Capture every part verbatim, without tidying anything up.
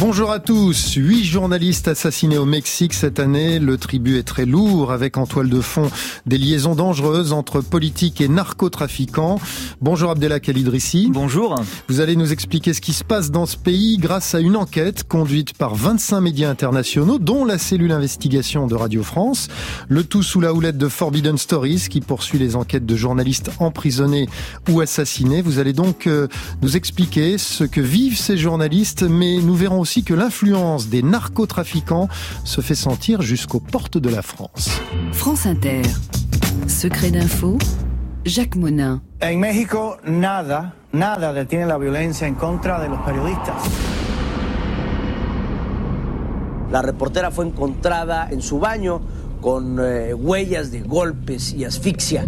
Bonjour à tous. Huit journalistes assassinés au Mexique cette année. Le tribut est très lourd avec en toile de fond des liaisons dangereuses entre politiques et narcotrafiquants. Bonjour Abdelak Idrissi. Bonjour. Vous allez nous expliquer ce qui se passe dans ce pays grâce à une enquête conduite par vingt-cinq médias internationaux, dont la cellule investigation de Radio France. Le tout sous la houlette de Forbidden Stories qui poursuit les enquêtes de journalistes emprisonnés ou assassinés. Vous allez donc euh, nous expliquer ce que vivent ces journalistes, mais nous verrons aussi que l'influence des narcotrafiquants se fait sentir jusqu'aux portes de la France. France Inter. Secret d'info, Jacques Monin. En México, nada, nada detiene la violencia en contra de los periodistas. La reportera fue encontrada en su baño con eh, huellas de golpes y asfixia.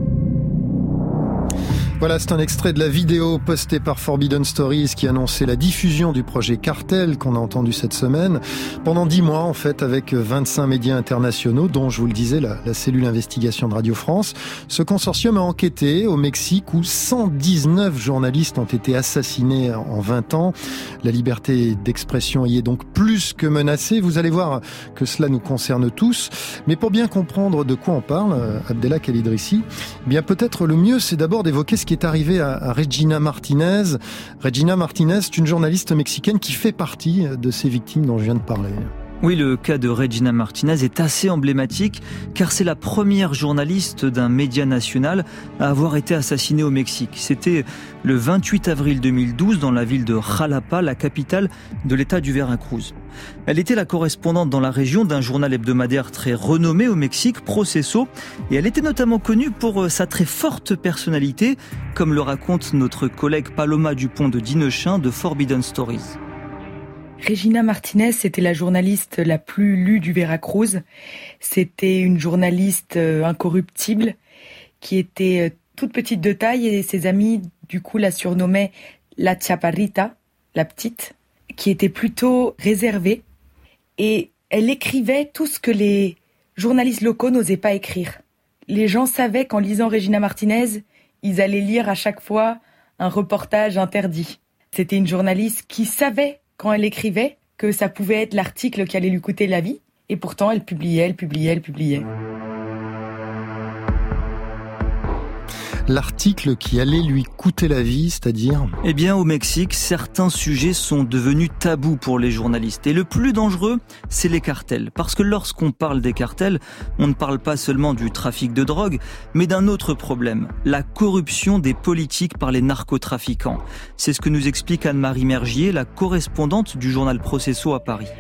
Voilà, c'est un extrait de la vidéo postée par Forbidden Stories qui annonçait la diffusion du projet Cartel qu'on a entendu cette semaine. Pendant dix mois, en fait, avec vingt-cinq médias internationaux, dont, je vous le disais, la, la cellule investigation de Radio France. Ce consortium a enquêté au Mexique où cent dix-neuf journalistes ont été assassinés en vingt ans. La liberté d'expression y est donc plus que menacée. Vous allez voir que cela nous concerne tous. Mais pour bien comprendre de quoi on parle, Abdelak Idrissi, eh bien peut-être le mieux, c'est d'abord d'évoquer ce qui est arrivé à, à Regina Martinez. Regina Martinez, c'est une journaliste mexicaine qui fait partie de ces victimes dont je viens de parler. Oui, le cas de Regina Martinez est assez emblématique car c'est la première journaliste d'un média national à avoir été assassinée au Mexique. C'était le vingt-huit avril deux mille douze dans la ville de Jalapa, la capitale de l'État du Veracruz. Elle était la correspondante dans la région d'un journal hebdomadaire très renommé au Mexique, Proceso, et elle était notamment connue pour sa très forte personnalité, comme le raconte notre collègue Paloma Dupont de Dinechin de Forbidden Stories. Regina Martinez, c'était la journaliste la plus lue du Veracruz. C'était une journaliste incorruptible qui était toute petite de taille et ses amis, du coup, la surnommaient la Chaparrita, la petite, qui était plutôt réservée. Et elle écrivait tout ce que les journalistes locaux n'osaient pas écrire. Les gens savaient qu'en lisant Regina Martinez, ils allaient lire à chaque fois un reportage interdit. C'était une journaliste qui savait quand elle écrivait, que ça pouvait être l'article qui allait lui coûter la vie. Et pourtant, elle publiait, elle publiait, elle publiait. L'article qui allait lui coûter la vie, c'est-à-dire ? Eh bien, au Mexique, certains sujets sont devenus tabous pour les journalistes. Et le plus dangereux, c'est les cartels. Parce que lorsqu'on parle des cartels, on ne parle pas seulement du trafic de drogue, mais d'un autre problème, la corruption des politiques par les narcotrafiquants. C'est ce que nous explique Anne-Marie Mergier, la correspondante du journal Proceso à Paris.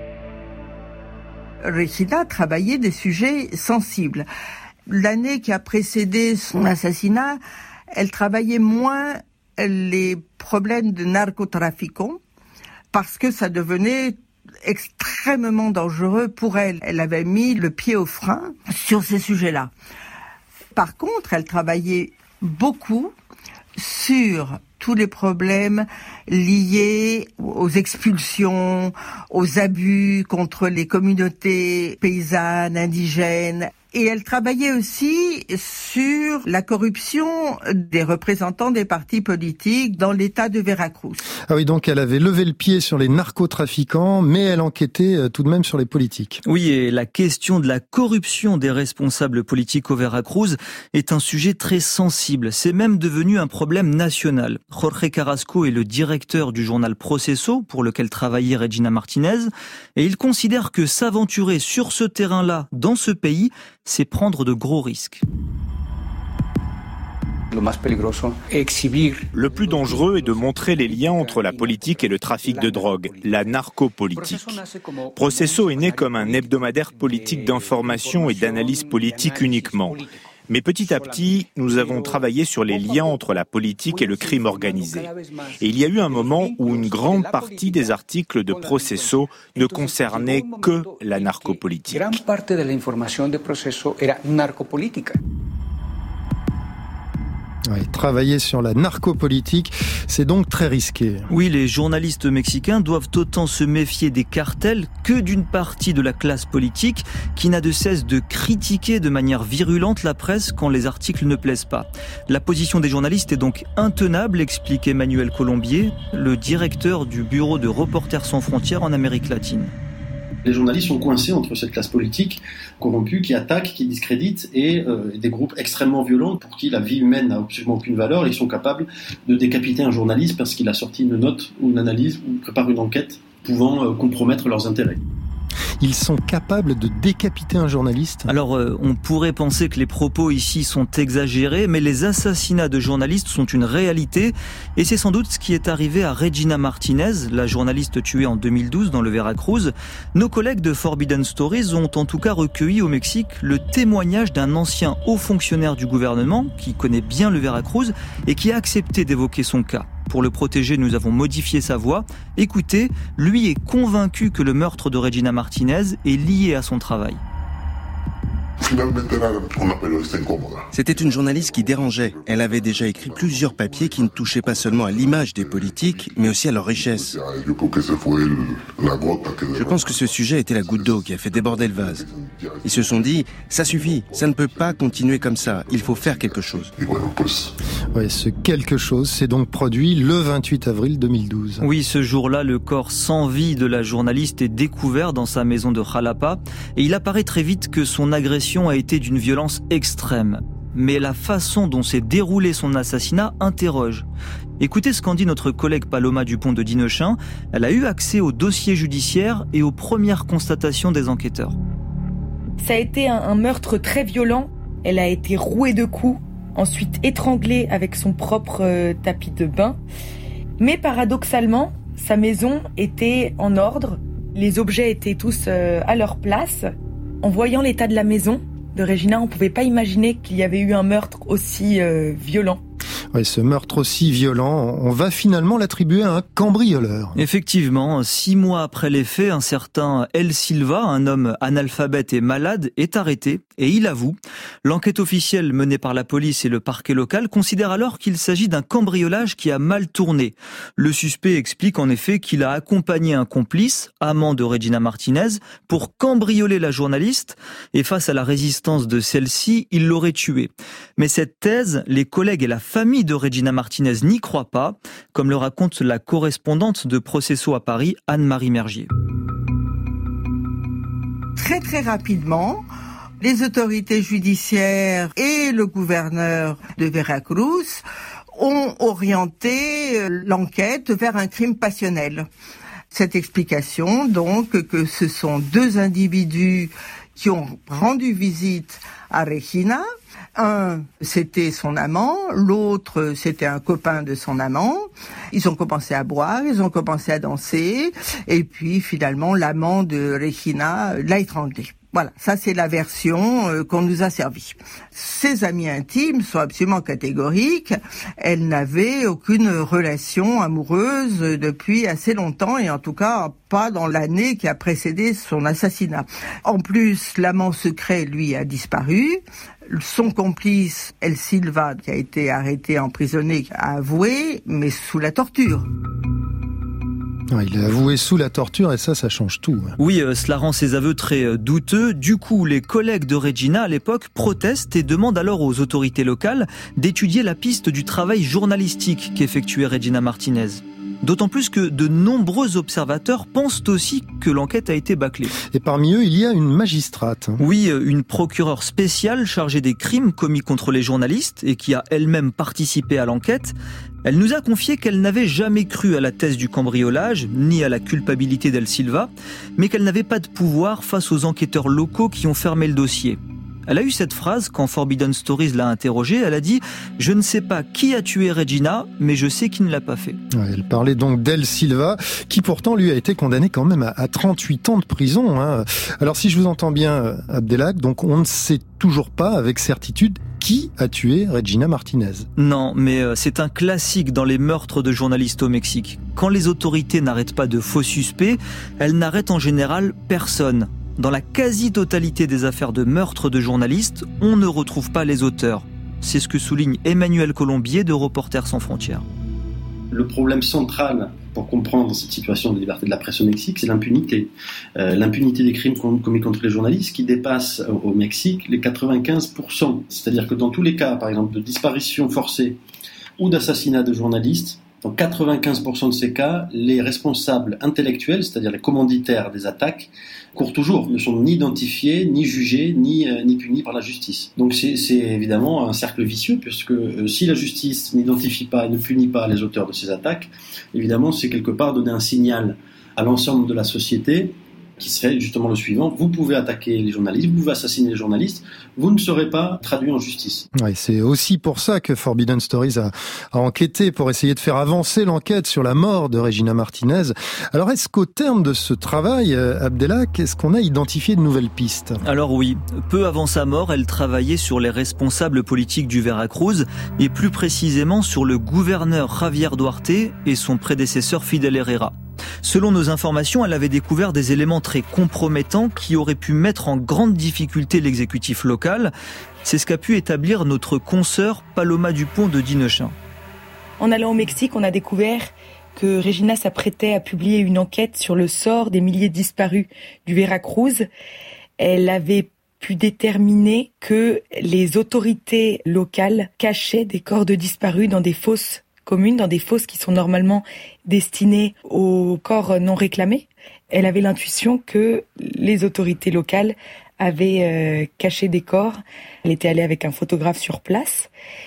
Regina travaillait des sujets sensibles. L'année qui a précédé son assassinat, elle travaillait moins les problèmes de narcotrafiquants parce que ça devenait extrêmement dangereux pour elle. Elle avait mis le pied au frein sur ces sujets-là. Par contre, elle travaillait beaucoup sur tous les problèmes liés aux expulsions, aux abus contre les communautés paysannes, indigènes. Et elle travaillait aussi sur la corruption des représentants des partis politiques dans l'État de Veracruz. Ah oui, donc elle avait levé le pied sur les narcotrafiquants, mais elle enquêtait tout de même sur les politiques. Oui, et la question de la corruption des responsables politiques au Veracruz est un sujet très sensible. C'est même devenu un problème national. Jorge Carrasco est le directeur du journal Proceso, pour lequel travaillait Regina Martinez, et il considère que s'aventurer sur ce terrain-là, dans ce pays, c'est prendre de gros risques. Le plus dangereux est de montrer les liens entre la politique et le trafic de drogue, la narcopolitique. Proceso est né comme un hebdomadaire politique d'information et d'analyse politique uniquement. Mais petit à petit, nous avons travaillé sur les liens entre la politique et le crime organisé. Et il y a eu un moment où une grande partie des articles de Proceso ne concernaient que la narcopolitique. Ouais, travailler sur la narcopolitique, c'est donc très risqué. Oui, les journalistes mexicains doivent autant se méfier des cartels que d'une partie de la classe politique qui n'a de cesse de critiquer de manière virulente la presse quand les articles ne plaisent pas. La position des journalistes est donc intenable, explique Emmanuel Colombier, le directeur du bureau de Reporters sans frontières en Amérique latine. Les journalistes sont coincés entre cette classe politique corrompue qui attaque, qui discrédite et euh, des groupes extrêmement violents pour qui la vie humaine n'a absolument aucune valeur et ils sont capables de décapiter un journaliste parce qu'il a sorti une note ou une analyse ou prépare une enquête pouvant euh, compromettre leurs intérêts. Ils sont capables de décapiter un journaliste ? Alors, euh, on pourrait penser que les propos ici sont exagérés, mais les assassinats de journalistes sont une réalité. Et c'est sans doute ce qui est arrivé à Regina Martinez, la journaliste tuée en deux mille douze dans le Veracruz. Nos collègues de Forbidden Stories ont en tout cas recueilli au Mexique le témoignage d'un ancien haut fonctionnaire du gouvernement qui connaît bien le Veracruz et qui a accepté d'évoquer son cas. Pour le protéger, nous avons modifié sa voix. Écoutez, lui est convaincu que le meurtre de Regina Martinez est lié à son travail. C'était une journaliste qui dérangeait. Elle avait déjà écrit plusieurs papiers qui ne touchaient pas seulement à l'image des politiques, mais aussi à leur richesse. Je pense que ce sujet était la goutte d'eau qui a fait déborder le vase. Ils se sont dit, ça suffit, ça ne peut pas continuer comme ça, il faut faire quelque chose. Ouais, ce quelque chose s'est donc produit le vingt-huit avril deux mille douze. Oui, ce jour-là, le corps sans vie de la journaliste est découvert dans sa maison de Jalapa et il apparaît très vite que son agression a été d'une violence extrême. Mais la façon dont s'est déroulé son assassinat interroge. Écoutez ce qu'en dit notre collègue Paloma Dupont de Dinochin. Elle a eu accès au dossier judiciaire et aux premières constatations des enquêteurs. Ça a été un, un meurtre très violent. Elle a été rouée de coups, ensuite étranglée avec son propre euh, tapis de bain. Mais paradoxalement, sa maison était en ordre. Les objets étaient tous euh, à leur place. En voyant l'état de la maison de Regina, on ne pouvait pas imaginer qu'il y avait eu un meurtre aussi euh, violent. Ouais, ce meurtre aussi violent, on va finalement l'attribuer à un cambrioleur. Effectivement, six mois après les faits, un certain El Silva, un homme analphabète et malade, est arrêté et il avoue. L'enquête officielle menée par la police et le parquet local considère alors qu'il s'agit d'un cambriolage qui a mal tourné. Le suspect explique en effet qu'il a accompagné un complice, amant de Regina Martinez, pour cambrioler la journaliste et face à la résistance de celle-ci, il l'aurait tuée. Mais cette thèse, les collègues et la famille de Regina Martinez n'y croient pas, comme le raconte la correspondante de Proceso à Paris, Anne-Marie Mergier. Très très rapidement, les autorités judiciaires et le gouverneur de Veracruz ont orienté l'enquête vers un crime passionnel. Cette explication, donc, que ce sont deux individus qui ont rendu visite à Regina. Un, c'était son amant, l'autre, c'était un copain de son amant. Ils ont commencé à boire, ils ont commencé à danser, et puis finalement, l'amant de Regina l'a étranglé. Voilà, ça c'est la version euh, qu'on nous a servie. Ses amis intimes sont absolument catégoriques. Elle n'avait aucune relation amoureuse depuis assez longtemps, et en tout cas pas dans l'année qui a précédé son assassinat. En plus, l'amant secret, lui, a disparu. Son complice, El Silva, qui a été arrêté, emprisonné, a avoué, mais sous la torture. Il a avoué sous la torture et ça, ça change tout. Oui, euh, cela rend ses aveux très euh, douteux. Du coup, les collègues de Regina, à l'époque, protestent et demandent alors aux autorités locales d'étudier la piste du travail journalistique qu'effectuait Regina Martinez. D'autant plus que de nombreux observateurs pensent aussi que l'enquête a été bâclée. Et parmi eux, il y a une magistrate. Oui, une procureure spéciale chargée des crimes commis contre les journalistes et qui a elle-même participé à l'enquête. Elle nous a confié qu'elle n'avait jamais cru à la thèse du cambriolage, ni à la culpabilité d'El Silva, mais qu'elle n'avait pas de pouvoir face aux enquêteurs locaux qui ont fermé le dossier. Elle a eu cette phrase quand Forbidden Stories l'a interrogée. Elle a dit « Je ne sais pas qui a tué Regina, mais je sais qui ne l'a pas fait. » Elle parlait donc d'El Silva, qui pourtant lui a été condamné quand même à trente-huit ans de prison. Hein. Alors si je vous entends bien, Abdelhak, donc on ne sait toujours pas avec certitude qui a tué Regina Martinez. Non, mais c'est un classique dans les meurtres de journalistes au Mexique. Quand les autorités n'arrêtent pas de faux suspects, elles n'arrêtent en général personne. Dans la quasi-totalité des affaires de meurtre de journalistes, on ne retrouve pas les auteurs. C'est ce que souligne Emmanuel Colombier de Reporters sans frontières. Le problème central pour comprendre cette situation de liberté de la presse au Mexique, c'est l'impunité. Euh, l'impunité des crimes commis contre les journalistes qui dépasse au Mexique les quatre-vingt-quinze pour cent. C'est-à-dire que dans tous les cas, par exemple, de disparition forcée ou d'assassinat de journalistes, dans quatre-vingt-quinze pour cent de ces cas, les responsables intellectuels, c'est-à-dire les commanditaires des attaques, courent toujours, ne sont ni identifiés, ni jugés, ni, euh, ni punis par la justice. Donc c'est, c'est évidemment un cercle vicieux, puisque euh, si la justice n'identifie pas et ne punit pas les auteurs de ces attaques, évidemment c'est quelque part donner un signal à l'ensemble de la société qui serait justement le suivant: vous pouvez attaquer les journalistes, vous pouvez assassiner les journalistes, vous ne serez pas traduit en justice. Ouais, c'est aussi pour ça que Forbidden Stories a, a enquêté, pour essayer de faire avancer l'enquête sur la mort de Regina Martinez. Alors est-ce qu'au terme de ce travail, Abdelak, est-ce qu'on a identifié de nouvelles pistes? Alors oui, peu avant sa mort, elle travaillait sur les responsables politiques du Veracruz, et plus précisément sur le gouverneur Javier Duarte et son prédécesseur Fidel Herrera. Selon nos informations, elle avait découvert des éléments très compromettants qui auraient pu mettre en grande difficulté l'exécutif local. C'est ce qu'a pu établir notre consoeur Paloma Dupont de Dinechin. En allant au Mexique, on a découvert que Regina s'apprêtait à publier une enquête sur le sort des milliers de disparus du Veracruz. Elle avait pu déterminer que les autorités locales cachaient des corps de disparus dans des fosses communes, dans des fosses qui sont normalement destinées aux corps non réclamés. Elle avait l'intuition que les autorités locales avaient euh, caché des corps. Elle était allée avec un photographe sur place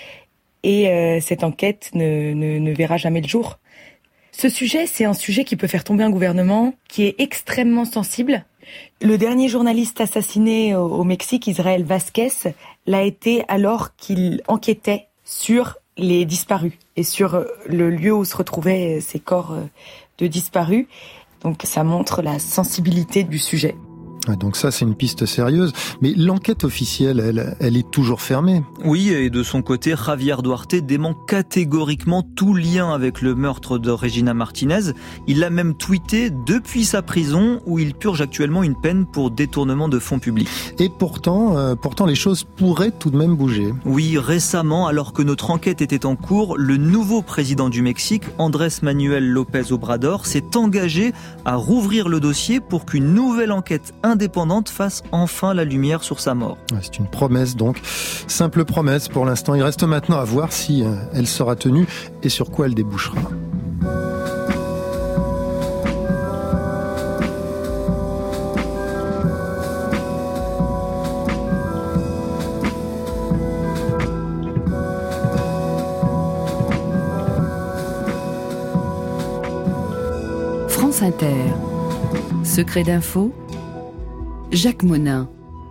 et euh, cette enquête ne, ne, ne verra jamais le jour. Ce sujet, c'est un sujet qui peut faire tomber un gouvernement qui est extrêmement sensible. Le dernier journaliste assassiné au, au Mexique, Israel Vasquez, l'a été alors qu'il enquêtait sur les disparus et sur le lieu où se retrouvaient ces corps de disparus. Donc ça montre la sensibilité du sujet. Donc ça, c'est une piste sérieuse. Mais l'enquête officielle, elle, elle est toujours fermée. Oui, et de son côté, Javier Duarte dément catégoriquement tout lien avec le meurtre de Regina Martinez. Il l'a même tweeté depuis sa prison, où il purge actuellement une peine pour détournement de fonds publics. Et pourtant, euh, pourtant, les choses pourraient tout de même bouger. Oui, récemment, alors que notre enquête était en cours, le nouveau président du Mexique, Andrés Manuel López Obrador, s'est engagé à rouvrir le dossier pour qu'une nouvelle enquête indépendante fasse enfin la lumière sur sa mort. C'est une promesse donc, simple promesse pour l'instant. Il reste maintenant à voir si elle sera tenue et sur quoi elle débouchera. France Inter. Secret d'info, Jacques Monin.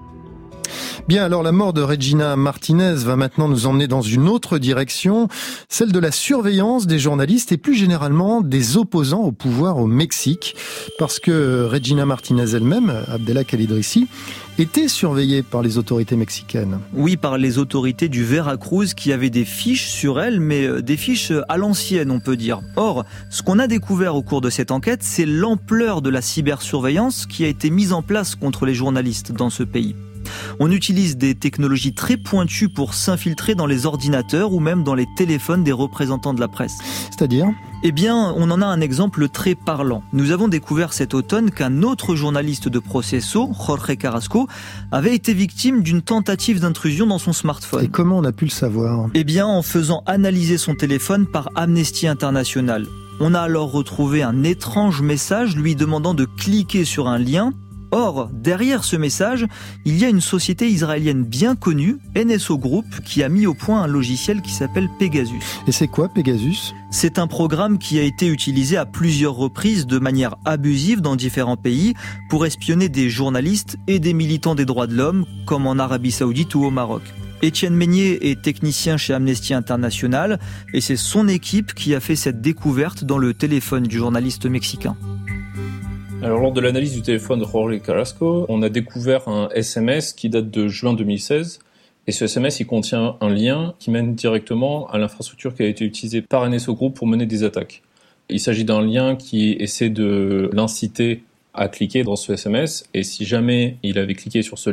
Bien, alors la mort de Regina Martinez va maintenant nous emmener dans une autre direction, celle de la surveillance des journalistes et plus généralement des opposants au pouvoir au Mexique. Parce que Regina Martinez elle-même, Abdelak El-Idrissi, était surveillée par les autorités mexicaines. Oui, par les autorités du Veracruz qui avaient des fiches sur elle, mais des fiches à l'ancienne, on peut dire. Or, ce qu'on a découvert au cours de cette enquête, c'est l'ampleur de la cybersurveillance qui a été mise en place contre les journalistes dans ce pays. On utilise des technologies très pointues pour s'infiltrer dans les ordinateurs ou même dans les téléphones des représentants de la presse. C'est-à-dire ? Eh bien, on en a un exemple très parlant. Nous avons découvert cet automne qu'un autre journaliste de Proceso, Jorge Carrasco, avait été victime d'une tentative d'intrusion dans son smartphone. Et comment on a pu le savoir ? Eh bien, en faisant analyser son téléphone par Amnesty International. On a alors retrouvé un étrange message lui demandant de cliquer sur un lien. Or, derrière ce message, il y a une société israélienne bien connue, N S O Group, qui a mis au point un logiciel qui s'appelle Pegasus. Et c'est quoi Pegasus ? C'est un programme qui a été utilisé à plusieurs reprises de manière abusive dans différents pays pour espionner des journalistes et des militants des droits de l'homme, comme en Arabie Saoudite ou au Maroc. Étienne Meignier est technicien chez Amnesty International et c'est son équipe qui a fait cette découverte dans le téléphone du journaliste mexicain. Alors, lors de l'analyse du téléphone de Jorge Carrasco, on a découvert un S M S qui date de juin deux mille seize. Et ce S M S, il contient un lien qui mène directement à l'infrastructure qui a été utilisée par N S O Group pour mener des attaques. Il s'agit d'un lien qui essaie de l'inciter à cliquer dans ce S M S. Et si jamais il avait cliqué sur ce lien,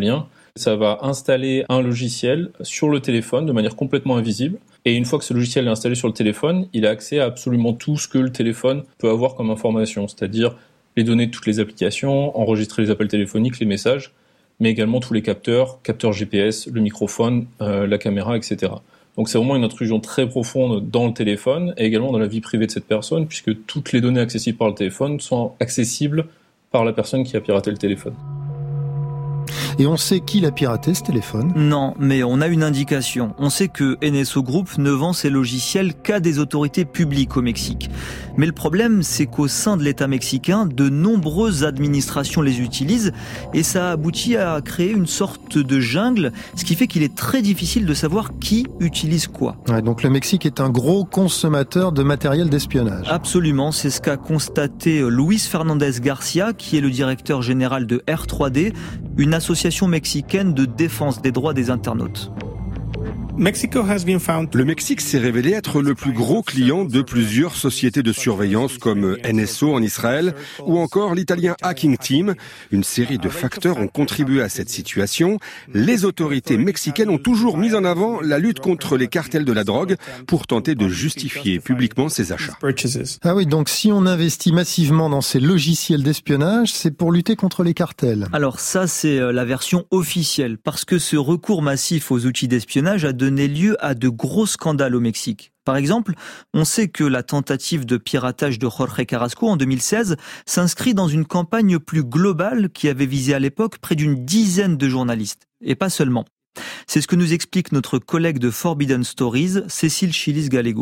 Ça va installer un logiciel sur le téléphone de manière complètement invisible. Et une fois que ce logiciel est installé sur le téléphone, il a accès à absolument tout ce que le téléphone peut avoir comme information, c'est-à-dire les données de toutes les applications, enregistrer les appels téléphoniques, les messages, mais également tous les capteurs, capteurs G P S, le microphone, euh, la caméra, et cetera. Donc c'est vraiment une intrusion très profonde dans le téléphone et également dans la vie privée de cette personne, puisque toutes les données accessibles par le téléphone sont accessibles par la personne qui a piraté le téléphone. Et on sait qui l'a piraté, ce téléphone ? Non, mais on a une indication. On sait que N S O Group ne vend ses logiciels qu'à des autorités publiques au Mexique. Mais le problème, c'est qu'au sein de l'État mexicain, de nombreuses administrations les utilisent et ça aboutit à créer une sorte de jungle, ce qui fait qu'il est très difficile de savoir qui utilise quoi. Ouais, donc le Mexique est un gros consommateur de matériel d'espionnage. Absolument, c'est ce qu'a constaté Luis Fernandez Garcia, qui est le directeur général de R trois D, une association mexicaine de défense des droits des internautes. Le Mexique s'est révélé être le plus gros client de plusieurs sociétés de surveillance comme N S O en Israël ou encore l'italien Hacking Team. Une série de facteurs ont contribué à cette situation. Les autorités mexicaines ont toujours mis en avant la lutte contre les cartels de la drogue pour tenter de justifier publiquement ces achats. Ah oui, donc si on investit massivement dans ces logiciels d'espionnage, c'est pour lutter contre les cartels. Alors ça, c'est la version officielle, parce que ce recours massif aux outils d'espionnage a donné lieu à de gros scandales au Mexique. Par exemple, on sait que la tentative de piratage de Jorge Carrasco en deux mille seize s'inscrit dans une campagne plus globale qui avait visé à l'époque près d'une dizaine de journalistes. Et pas seulement. C'est ce que nous explique notre collègue de Forbidden Stories, Cécile Chilis-Gallego.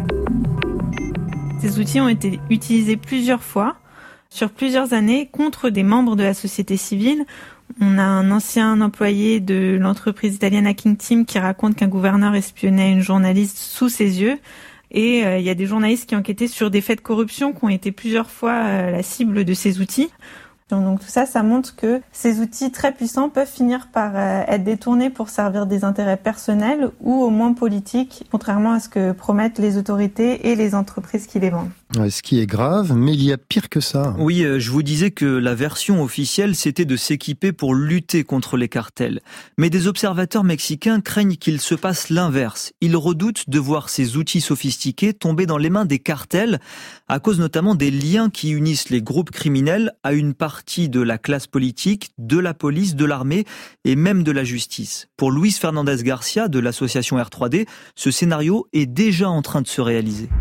Ces outils ont été utilisés plusieurs fois, sur plusieurs années, contre des membres de la société civile. On a un ancien employé de l'entreprise italienne Hacking Team qui raconte qu'un gouverneur espionnait une journaliste sous ses yeux. Et euh, il y a des journalistes qui enquêtaient sur des faits de corruption qui ont été plusieurs fois euh, la cible de ces outils. Donc tout ça, ça montre que ces outils très puissants peuvent finir par euh, être détournés pour servir des intérêts personnels ou au moins politiques, contrairement à ce que promettent les autorités et les entreprises qui les vendent. Ouais, ce qui est grave, mais il y a pire que ça. Oui, euh, je vous disais que la version officielle, c'était de s'équiper pour lutter contre les cartels. Mais des observateurs mexicains craignent qu'il se passe l'inverse. Ils redoutent de voir ces outils sophistiqués tomber dans les mains des cartels, à cause notamment des liens qui unissent les groupes criminels à une partie de la classe politique, de la police, de l'armée et même de la justice. Pour Luis Fernandez Garcia de l'association R trois D, ce scénario est déjà en train de se réaliser.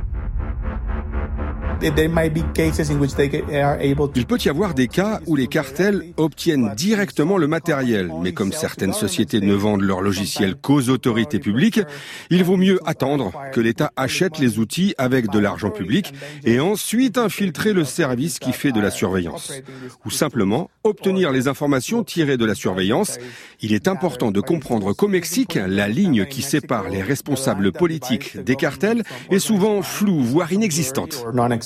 Il peut y avoir des cas où les cartels obtiennent directement le matériel, mais comme certaines sociétés ne vendent leurs logiciels qu'aux autorités publiques, il vaut mieux attendre que l'État achète les outils avec de l'argent public et ensuite infiltrer le service qui fait de la surveillance. Ou simplement obtenir les informations tirées de la surveillance. Il est important de comprendre qu'au Mexique, la ligne qui sépare les responsables politiques des cartels est souvent floue, voire inexistante.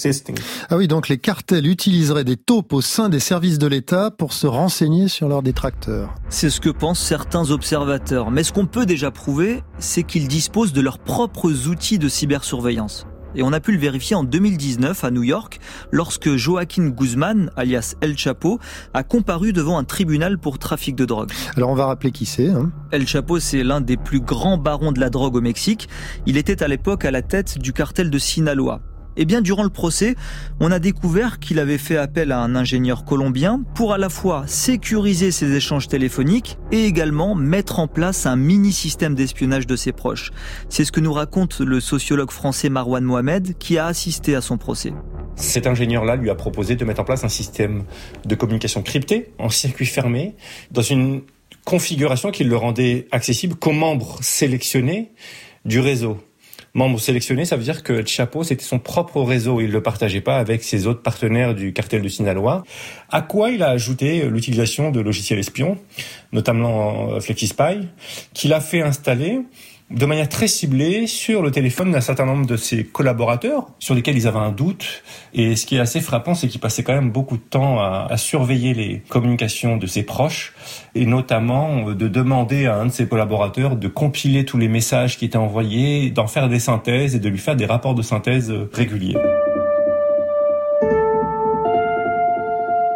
Ah oui, donc les cartels utiliseraient des taupes au sein des services de l'État pour se renseigner sur leurs détracteurs. C'est ce que pensent certains observateurs. Mais ce qu'on peut déjà prouver, c'est qu'ils disposent de leurs propres outils de cybersurveillance. Et on a pu le vérifier en deux mille dix-neuf à New York, lorsque Joaquin Guzman, alias El Chapo, a comparu devant un tribunal pour trafic de drogue. Alors on va rappeler qui c'est. Hein. El Chapo, c'est l'un des plus grands barons de la drogue au Mexique. Il était à l'époque à la tête du cartel de Sinaloa. Eh bien, durant le procès, on a découvert qu'il avait fait appel à un ingénieur colombien pour à la fois sécuriser ses échanges téléphoniques et également mettre en place un mini-système d'espionnage de ses proches. C'est ce que nous raconte le sociologue français Marwan Mohamed qui a assisté à son procès. Cet ingénieur-là lui a proposé de mettre en place un système de communication crypté en circuit fermé dans une configuration qui le rendait accessible qu'aux membres sélectionnés du réseau. Membre sélectionné, ça veut dire que El Chapo, c'était son propre réseau. Il ne le partageait pas avec ses autres partenaires du cartel de Sinaloa. À quoi il a ajouté l'utilisation de logiciels espions, notamment FlexiSpy, qu'il a fait installer de manière très ciblée sur le téléphone d'un certain nombre de ses collaborateurs, sur lesquels ils avaient un doute. Et ce qui est assez frappant, c'est qu'il passait quand même beaucoup de temps à, à surveiller les communications de ses proches, et notamment de demander à un de ses collaborateurs de compiler tous les messages qui étaient envoyés, d'en faire des synthèses et de lui faire des rapports de synthèse réguliers.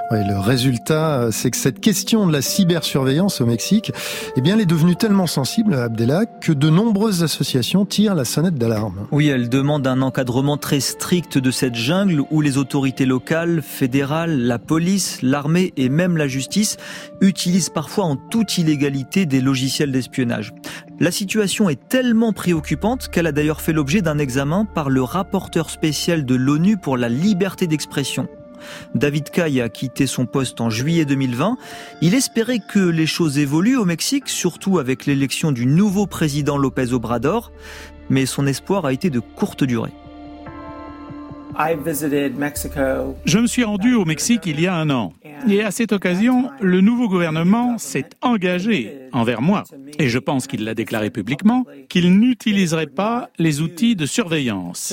Ouais, le résultat, c'est que cette question de la cybersurveillance au Mexique, eh bien, elle est devenue tellement sensible, Abdellah, que de nombreuses associations tirent la sonnette d'alarme. Oui, elle demande un encadrement très strict de cette jungle où les autorités locales, fédérales, la police, l'armée et même la justice utilisent parfois en toute illégalité des logiciels d'espionnage. La situation est tellement préoccupante qu'elle a d'ailleurs fait l'objet d'un examen par le rapporteur spécial de l'ONU pour la liberté d'expression. David Caille a quitté son poste en juillet deux mille vingt. Il espérait que les choses évoluent au Mexique, surtout avec l'élection du nouveau président López Obrador, mais son espoir a été de courte durée. Je me suis rendu au Mexique il y a un an. Et à cette occasion, le nouveau gouvernement s'est engagé envers moi, et je pense qu'il l'a déclaré publiquement, qu'il n'utiliserait pas les outils de surveillance.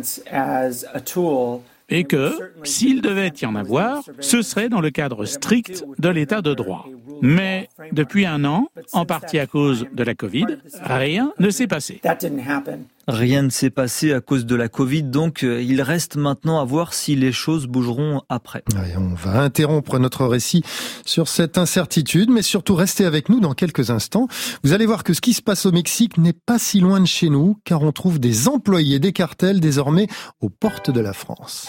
Et que, s'il devait y en avoir, ce serait dans le cadre strict de l'état de droit. Mais depuis un an, en partie à cause de la Covid, rien ne s'est passé. Rien ne s'est passé à cause de la Covid, donc il reste maintenant à voir si les choses bougeront après. Ouais, on va interrompre notre récit sur cette incertitude, mais surtout restez avec nous dans quelques instants. Vous allez voir que ce qui se passe au Mexique n'est pas si loin de chez nous, car on trouve des employés des cartels désormais aux portes de la France.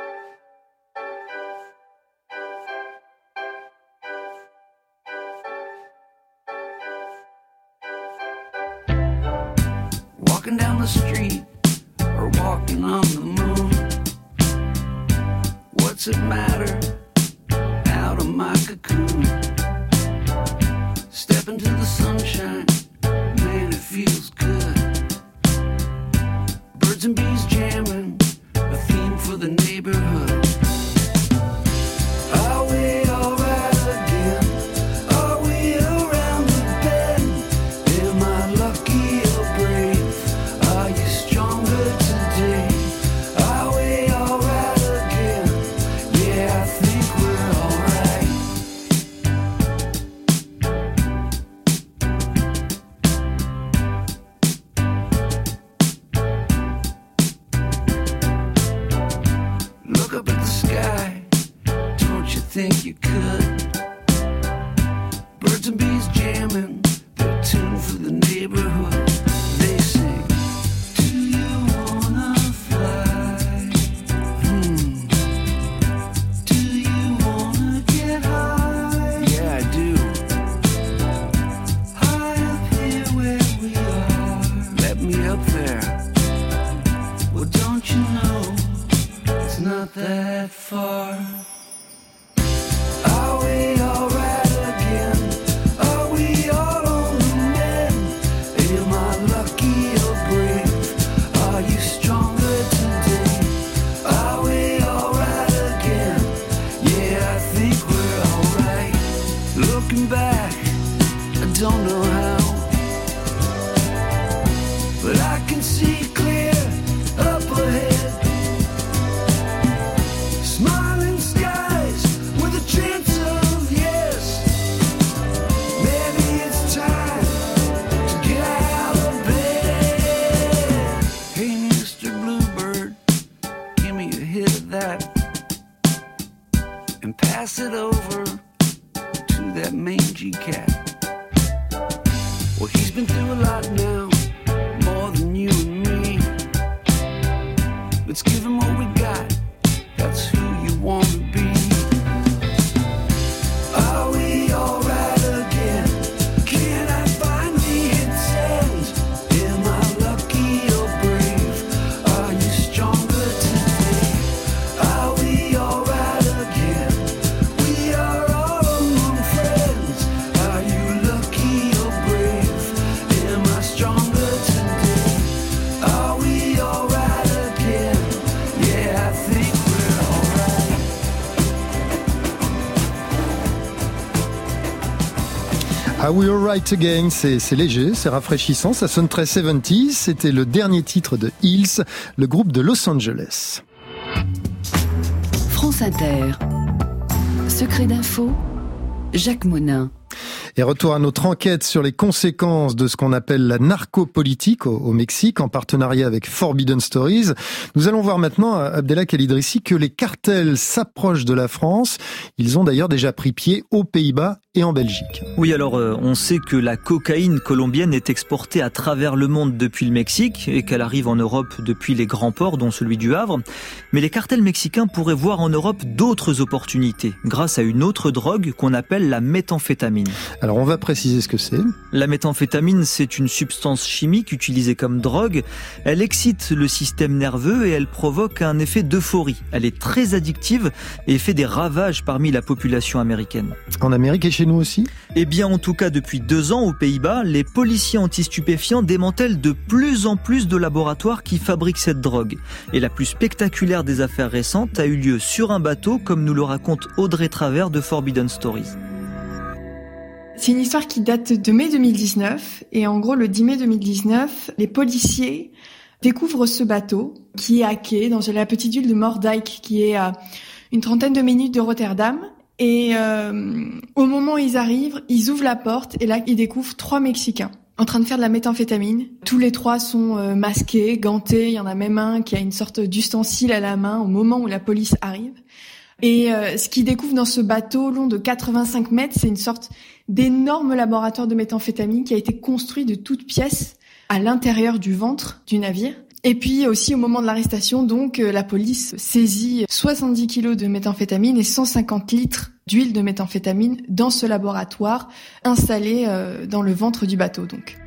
Walking down the street or walking on the moon. What's it matter? Out of my cocoon. Step into the sunshine, man, it feels good. Birds and bees jamming, a theme for the neighborhood. Are we alright again? Are we around the bend? Am I lucky or brave? Are you stronger today? Are we alright again? Yeah, I think we're alright. Look up at the sky, don't you think you could? Birds and bees jamming, they're tuned for the neighborhood. They sing, do you wanna fly? Hmm. Do you wanna get high? Yeah, I do. High up here where we are. Let me up there. Well, don't you know it's not that far? Are we alright again? Are we all on the mend? Am I lucky or brave? Are you stronger today? Are we alright again? Yeah, I think we're alright. Looking back, I don't know how, but I can see clear up ahead. Smiling skies with a chance of yes. Maybe it's time to get out of bed. Hey, Mister Bluebird, give me a hit of that and pass it over to that mangy cat. Well, he's been through a lot now, more than you and me. Let's give him what we got. That's who you want to be. Are we alright again? Can I finally hit send? Am I lucky or brave? Are you stronger today? Are we alright again? We are all among friends. Are you lucky or brave? Am I stronger today? Are we alright again? Yeah, I think we're alright. Are We Alright Again, c'est, c'est léger, c'est rafraîchissant, ça sonne très soixante-dix. C'était le dernier titre de Hills, le groupe de Los Angeles. France Inter. Secret d'info, Jacques Monin. Et retour à notre enquête sur les conséquences de ce qu'on appelle la narcopolitique au, au Mexique, en partenariat avec Forbidden Stories. Nous allons voir maintenant, Abdelhak El-Idrissi, que les cartels s'approchent de la France. Ils ont d'ailleurs déjà pris pied aux Pays-Bas et en Belgique. Oui, alors euh, on sait que la cocaïne colombienne est exportée à travers le monde depuis le Mexique et qu'elle arrive en Europe depuis les grands ports, dont celui du Havre. Mais les cartels mexicains pourraient voir en Europe d'autres opportunités, grâce à une autre drogue qu'on appelle la méthamphétamine. Alors on va préciser ce que c'est. La méthamphétamine, c'est une substance chimique utilisée comme drogue. Elle excite le système nerveux et elle provoque un effet d'euphorie. Elle est très addictive et fait des ravages parmi la population américaine. En Amérique et chez nous aussi ? Eh bien, en tout cas, depuis deux ans, aux Pays-Bas, les policiers anti-stupéfiants démantèlent de plus en plus de laboratoires qui fabriquent cette drogue. Et la plus spectaculaire des affaires récentes a eu lieu sur un bateau, comme nous le raconte Audrey Travers de Forbidden Stories. C'est une histoire qui date de mai deux mille dix-neuf. Et en gros, le dix mai deux mille dix-neuf, les policiers découvrent ce bateau qui est à quai dans la petite ville de Moerdijk, qui est à une trentaine de minutes de Rotterdam. Et euh, au moment où ils arrivent, ils ouvrent la porte et là, ils découvrent trois Mexicains en train de faire de la méthamphétamine. Tous les trois sont euh, masqués, gantés. Il y en a même un qui a une sorte d'ustensile à la main au moment où la police arrive. Et euh, ce qu'ils découvrent dans ce bateau long de quatre-vingt-cinq mètres, c'est une sorte d'énorme laboratoire de méthamphétamine qui a été construit de toutes pièces à l'intérieur du ventre du navire. Et puis aussi au moment de l'arrestation, donc la police saisit soixante-dix kilos de méthamphétamine et cent cinquante litres d'huile de méthamphétamine dans ce laboratoire installé euh, dans le ventre du bateau donc.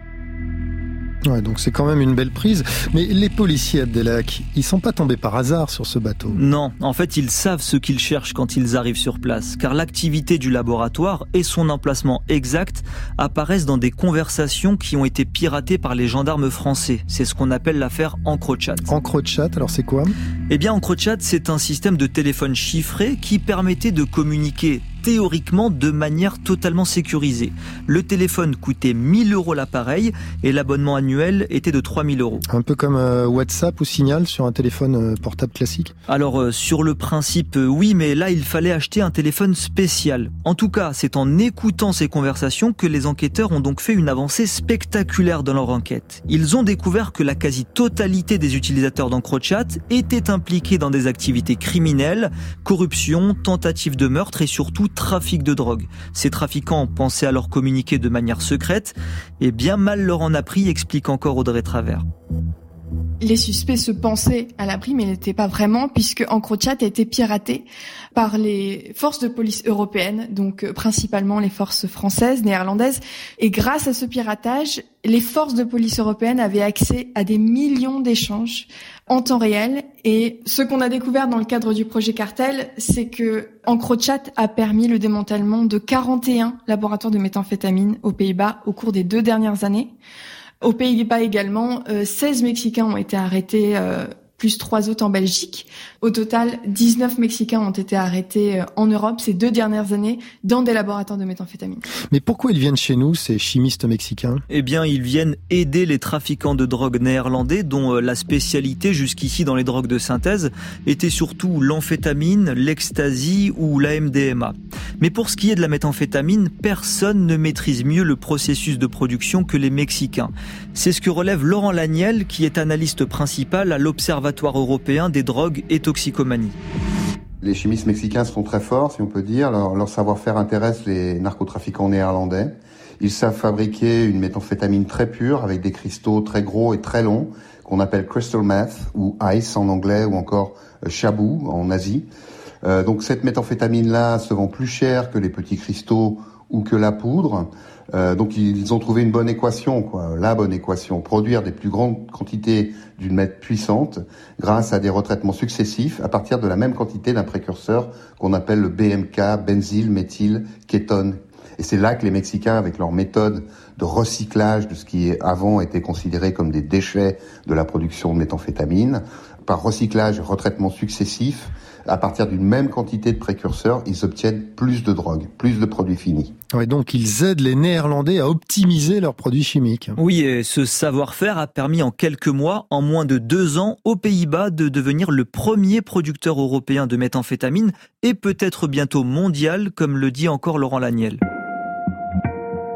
Ouais, donc c'est quand même une belle prise. Mais les policiers, Abdelhak, ils sont pas tombés par hasard sur ce bateau. Non, en fait, ils savent ce qu'ils cherchent quand ils arrivent sur place, car l'activité du laboratoire et son emplacement exact apparaissent dans des conversations qui ont été piratées par les gendarmes français. C'est ce qu'on appelle l'affaire EncroChat. EncroChat, alors c'est quoi ? Eh bien, EncroChat, c'est un système de téléphone chiffré qui permettait de communiquer théoriquement de manière totalement sécurisée. Le téléphone coûtait mille euros l'appareil et l'abonnement annuel était de trois mille euros. Un peu comme euh, WhatsApp ou Signal sur un téléphone euh, portable classique ? Alors, euh, sur le principe, euh, oui, mais là, il fallait acheter un téléphone spécial. En tout cas, c'est en écoutant ces conversations que les enquêteurs ont donc fait une avancée spectaculaire dans leur enquête. Ils ont découvert que la quasi-totalité des utilisateurs d'EncroChat étaient impliqués dans des activités criminelles, corruption, tentative de meurtre et surtout trafic de drogue. Ces trafiquants pensaient alors communiquer de manière secrète et bien mal leur en a pris, explique encore Audrey Travers. Les suspects se pensaient à l'abri, mais n'étaient pas vraiment, puisque EncroChat a été piraté par les forces de police européennes, donc euh, principalement les forces françaises, néerlandaises. Et grâce à ce piratage, les forces de police européennes avaient accès à des millions d'échanges en temps réel. Et ce qu'on a découvert dans le cadre du projet Cartel, c'est que EncroChat a permis le démantèlement de quarante et un laboratoires de méthamphétamine aux Pays-Bas au cours des deux dernières années. Aux Pays-Bas également, euh, seize Mexicains ont été arrêtés, euh, plus trois autres en Belgique. Au total, dix-neuf Mexicains ont été arrêtés euh, en Europe ces deux dernières années dans des laboratoires de méthamphétamine. Mais pourquoi ils viennent chez nous, ces chimistes mexicains ? Eh bien, ils viennent aider les trafiquants de drogue néerlandais, dont euh, la spécialité jusqu'ici dans les drogues de synthèse était surtout l'amphétamine, l'ecstasy ou l'A M D M A. Mais pour ce qui est de la méthamphétamine, personne ne maîtrise mieux le processus de production que les Mexicains. C'est ce que relève Laurent Laniel, qui est analyste principal à l'Observatoire européen des drogues et toxicomanie. Les chimistes mexicains sont très forts, si on peut dire. Leur, leur savoir-faire intéresse les narcotrafiquants néerlandais. Ils savent fabriquer une méthamphétamine très pure, avec des cristaux très gros et très longs, qu'on appelle crystal meth, ou ice en anglais, ou encore shabu en Asie. Euh, donc cette méthamphétamine-là se vend plus cher que les petits cristaux ou que la poudre. Euh, donc ils ont trouvé une bonne équation, quoi, la bonne équation, produire des plus grandes quantités d'une meth puissante grâce à des retraitements successifs à partir de la même quantité d'un précurseur qu'on appelle le B M K, benzyl, méthyle, kétone. Et c'est là que les Mexicains, avec leur méthode de recyclage de ce qui avant était considéré comme des déchets de la production de méthamphétamine, par recyclage et retraitement successifs, à partir d'une même quantité de précurseurs, ils obtiennent plus de drogue, plus de produits finis. Ouais, donc ils aident les Néerlandais à optimiser leurs produits chimiques. Oui, et ce savoir-faire a permis en quelques mois, en moins de deux ans, aux Pays-Bas de devenir le premier producteur européen de méthamphétamine et peut-être bientôt mondial, comme le dit encore Laurent Laniel.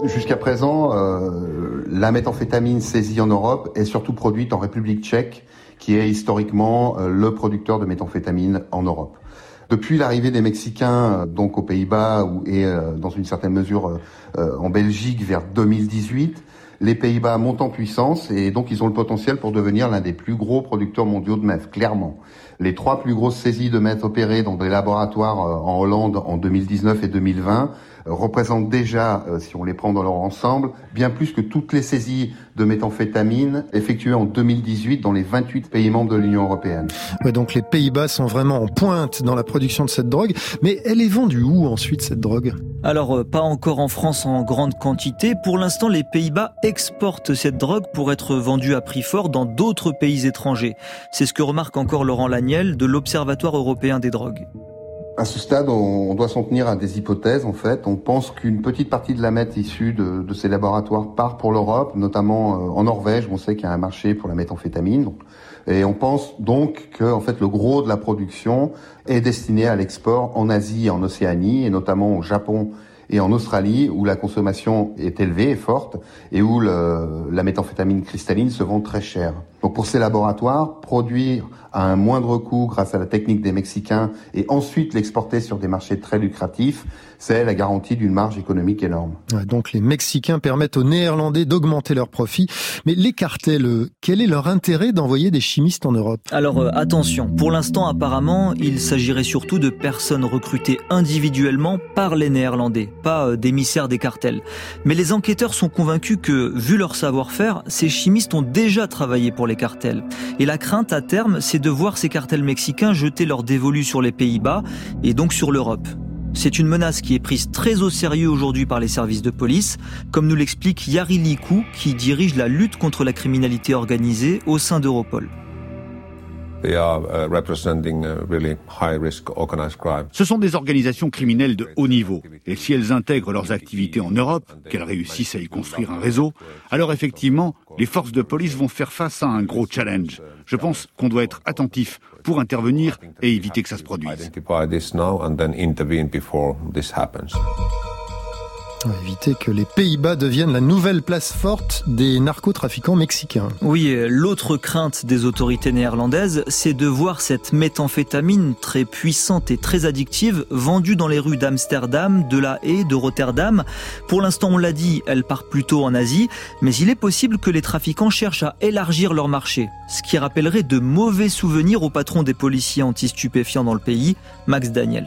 Jusqu'à présent, euh, la méthamphétamine saisie en Europe est surtout produite en République tchèque, qui est historiquement euh, le producteur de méthamphétamine en Europe. Depuis l'arrivée des Mexicains, euh, donc aux Pays-Bas ou, et euh, dans une certaine mesure euh, en Belgique vers deux mille dix-huit, les Pays-Bas montent en puissance et donc ils ont le potentiel pour devenir l'un des plus gros producteurs mondiaux de meth, clairement. Les trois plus grosses saisies de meth opérées dans des laboratoires euh, en Hollande en deux mille dix-neuf et deux mille vingt euh, représentent déjà, euh, si on les prend dans leur ensemble, bien plus que toutes les saisies de méthamphétamine effectuées en deux mille dix-huit dans les vingt-huit pays membres de l'Union européenne. Ouais, donc les Pays-Bas sont vraiment en pointe dans la production de cette drogue, mais elle est vendue où ensuite cette drogue ? Alors, euh, pas encore en France en grande quantité. Pour l'instant, les Pays-Bas exportent cette drogue pour être vendue à prix fort dans d'autres pays étrangers. C'est ce que remarque encore Laurent Laniel de l'Observatoire européen des drogues. À ce stade, on doit s'en tenir à des hypothèses, en fait. On pense qu'une petite partie de la meth issue de, de ces laboratoires part pour l'Europe, notamment euh, en Norvège, où on sait qu'il y a un marché pour la méthamphétamine. Donc, et on pense donc que, en fait, le gros de la production est destiné à l'export en Asie et en Océanie, et notamment au Japon et en Australie, où la consommation est élevée et forte, et où le, la méthamphétamine cristalline se vend très cher. Donc pour ces laboratoires, produire à un moindre coût grâce à la technique des Mexicains et ensuite l'exporter sur des marchés très lucratifs, c'est la garantie d'une marge économique énorme. Ouais, donc les Mexicains permettent aux Néerlandais d'augmenter leurs profits. Mais les cartels, eux, quel est leur intérêt d'envoyer des chimistes en Europe ? Alors euh, attention, pour l'instant apparemment, il s'agirait surtout de personnes recrutées individuellement par les Néerlandais, pas euh, d'émissaires des cartels. Mais les enquêteurs sont convaincus que, vu leur savoir-faire, ces chimistes ont déjà travaillé pour les cartels. Et la crainte à terme, c'est de voir ces cartels mexicains jeter leur dévolu sur les Pays-Bas et donc sur l'Europe. C'est une menace qui est prise très au sérieux aujourd'hui par les services de police, comme nous l'explique Yari Likou, qui dirige la lutte contre la criminalité organisée au sein d'Europol. Ce sont des organisations criminelles de haut niveau. Et si elles intègrent leurs activités en Europe, qu'elles réussissent à y construire un réseau, alors effectivement, les forces de police vont faire face à un gros challenge. Je pense qu'on doit être attentif pour intervenir et éviter que ça se produise. Éviter que les Pays-Bas deviennent la nouvelle place forte des narcotrafiquants mexicains. Oui, l'autre crainte des autorités néerlandaises, c'est de voir cette méthamphétamine très puissante et très addictive vendue dans les rues d'Amsterdam, de La Haye, de Rotterdam. Pour l'instant, on l'a dit, elle part plutôt en Asie, mais il est possible que les trafiquants cherchent à élargir leur marché, ce qui rappellerait de mauvais souvenirs au patron des policiers anti-stupéfiants dans le pays, Max Daniels.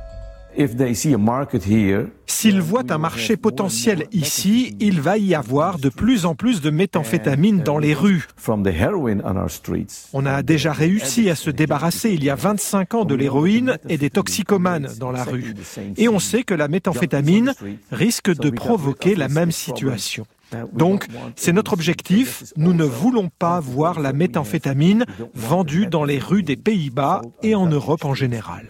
S'ils voient un marché potentiel ici, il va y avoir de plus en plus de méthamphétamine dans les rues. On a déjà réussi à se débarrasser il y a vingt-cinq ans de l'héroïne et des toxicomanes dans la rue. Et on sait que la méthamphétamine risque de provoquer la même situation. Donc, c'est notre objectif. Nous ne voulons pas voir la méthamphétamine vendue dans les rues des Pays-Bas et en Europe en général.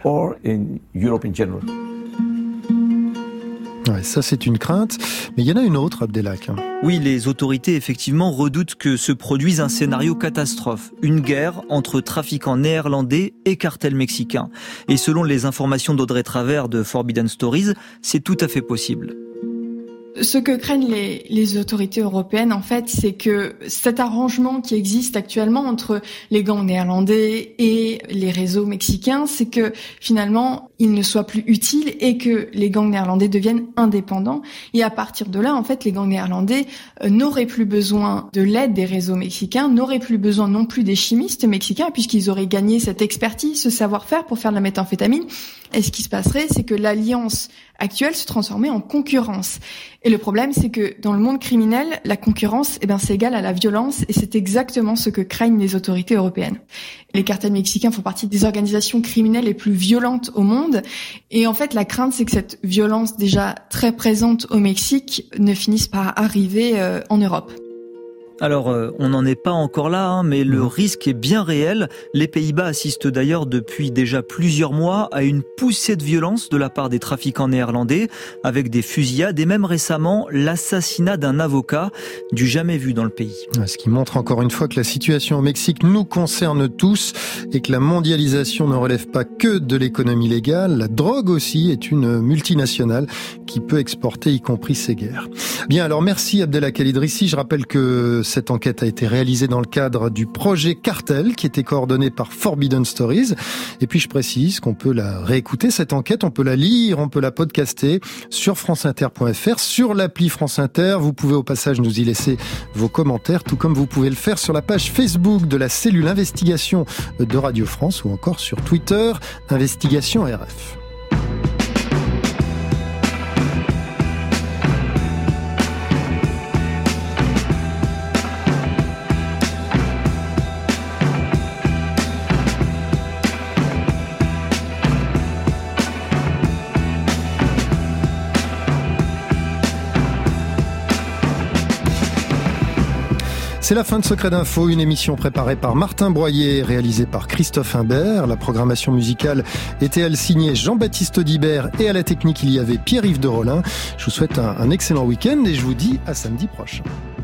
Ouais, ça c'est une crainte, mais il y en a une autre, Abdelak. Oui, les autorités effectivement redoutent que se produise un scénario catastrophe, une guerre entre trafiquants néerlandais et cartels mexicains. Et selon les informations d'Audrey Travers de Forbidden Stories, c'est tout à fait possible. Ce que craignent les, les autorités européennes, en fait, c'est que cet arrangement qui existe actuellement entre les gangs néerlandais et les réseaux mexicains, c'est que finalement, il ne soit plus utile et que les gangs néerlandais deviennent indépendants. Et à partir de là, en fait, les gangs néerlandais euh, n'auraient plus besoin de l'aide des réseaux mexicains, n'auraient plus besoin non plus des chimistes mexicains, puisqu'ils auraient gagné cette expertise, ce savoir-faire pour faire de la méthamphétamine. Et ce qui se passerait, c'est que l'alliance actuelle se transformait en concurrence. Et le problème, c'est que dans le monde criminel, la concurrence, eh ben, c'est égal à la violence, et c'est exactement ce que craignent les autorités européennes. Les cartels mexicains font partie des organisations criminelles les plus violentes au monde, et en fait, la crainte, c'est que cette violence déjà très présente au Mexique ne finisse par arriver euh, en Europe. Alors, euh, on n'en est pas encore là, hein, mais le Mmh. risque est bien réel. Les Pays-Bas assistent d'ailleurs depuis déjà plusieurs mois à une poussée de violence de la part des trafiquants néerlandais, avec des fusillades et même récemment l'assassinat d'un avocat, du jamais vu dans le pays. Ce qui montre encore une fois que la situation au Mexique nous concerne tous et que la mondialisation ne relève pas que de l'économie légale. La drogue aussi est une multinationale qui peut exporter y compris ses guerres. Bien, alors merci Abdelhak El Idrissi. Je rappelle que cette enquête a été réalisée dans le cadre du projet Cartel qui était coordonné par Forbidden Stories. Et puis je précise qu'on peut la réécouter, cette enquête, on peut la lire, on peut la podcaster sur franceinter point f r, sur l'appli France Inter. Vous pouvez au passage nous y laisser vos commentaires, tout comme vous pouvez le faire sur la page Facebook de la cellule Investigation de Radio France ou encore sur Twitter, Investigation R F. C'est la fin de Secret d'Info, une émission préparée par Martin Broyer, réalisée par Christophe Imbert. La programmation musicale était elle signée Jean-Baptiste Audibert et à la technique il y avait Pierre-Yves de Rollin. Je vous souhaite un, un excellent week-end et je vous dis à samedi prochain.